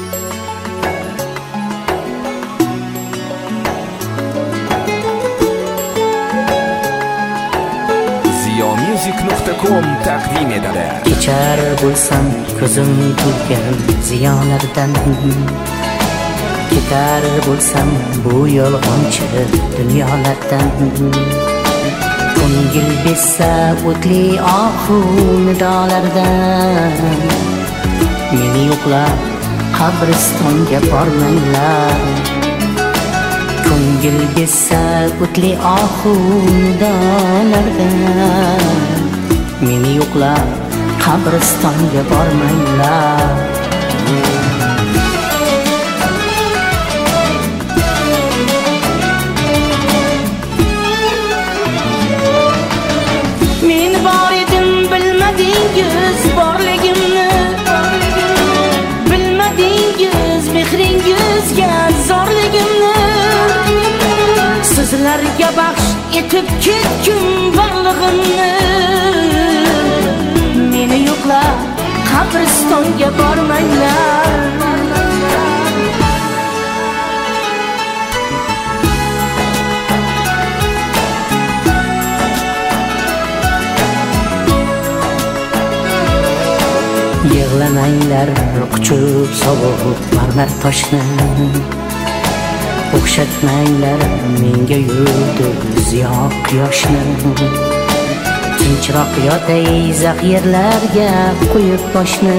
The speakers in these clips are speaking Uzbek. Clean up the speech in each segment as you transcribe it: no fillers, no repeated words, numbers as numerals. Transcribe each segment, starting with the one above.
ziyomusic.com taqdim etadi. Kechar bo'lsam ko'zim to'lgan ziyolardan, ketar bo'lsam bu yolg'onchi dunyolardan. Ko'ngil bezsa o'tli ohu nidolardan, meni yo'qlab qabristonga bormanglar. Ko'ngil bezsa o'tli ohu nidolardan, meni yo'qlab qabristonga bormanglar. Men bor edim bilmadingiz borligimni, bilmadingiz mehringizga zorligimni. Sizlarga baxsh etib ketdim borlig'imni, meni yo'qlab qabristonga bormanglar. Yig'lamanglar quchib sovuq marmar toshni, o'xshatmanglar menga yulduz yo quyoshni. Tinchroq yotay zaxirlarga qo'yib boshni,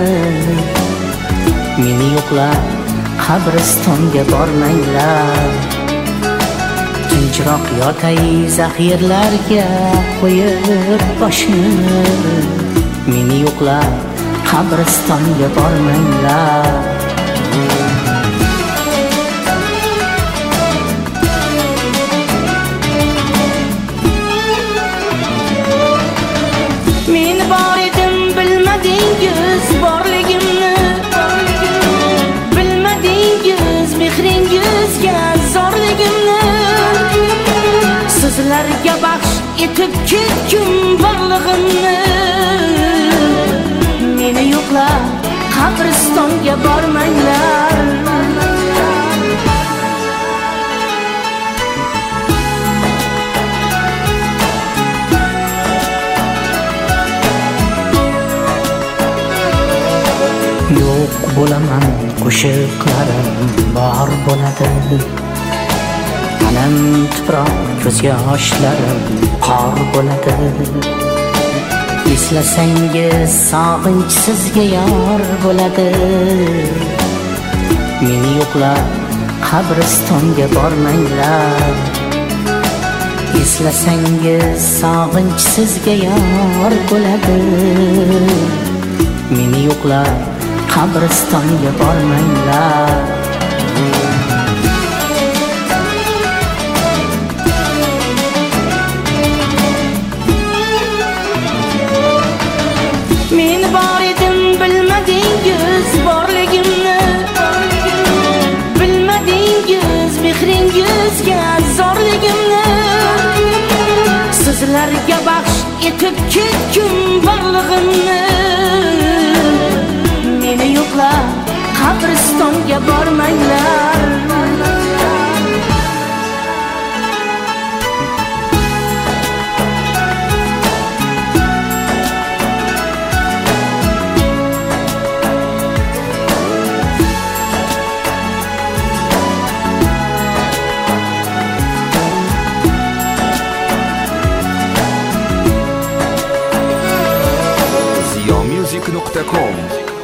meni yo'qlab qabristonga bormanglar. Tinchroq yotay zaxirlarga qo'yib boshni, meni yo'qlab qabristonga bormanglar. Men bor edim bilmadingiz borligimni, bilmadingiz mehringizga zorligimni. Sizlarga baxsh etib ketdim borlig'imni, meni yo'qlab qabristonga bormanglar. Yo'q bo'laman qo'shiqlarim bor bo'ladi, alam tuproq ko'z yoshlarim qor bo'ladi. Eslasangiz sog'inch sizga yor bo'ladi, meni yo'qlab qabristonga bormanglar. Eslasangiz sog'inch sizga yor bo'ladi, meni yo'qlab qabristonga bormanglar. Men bor edim bilmadingiz borligimni, bilmadingiz mehringizga zorligimni. Sizlarga baxsh etib ketdim borlig'imni, meni yo'qlab qabristonga bormanglar. ziyomusic.com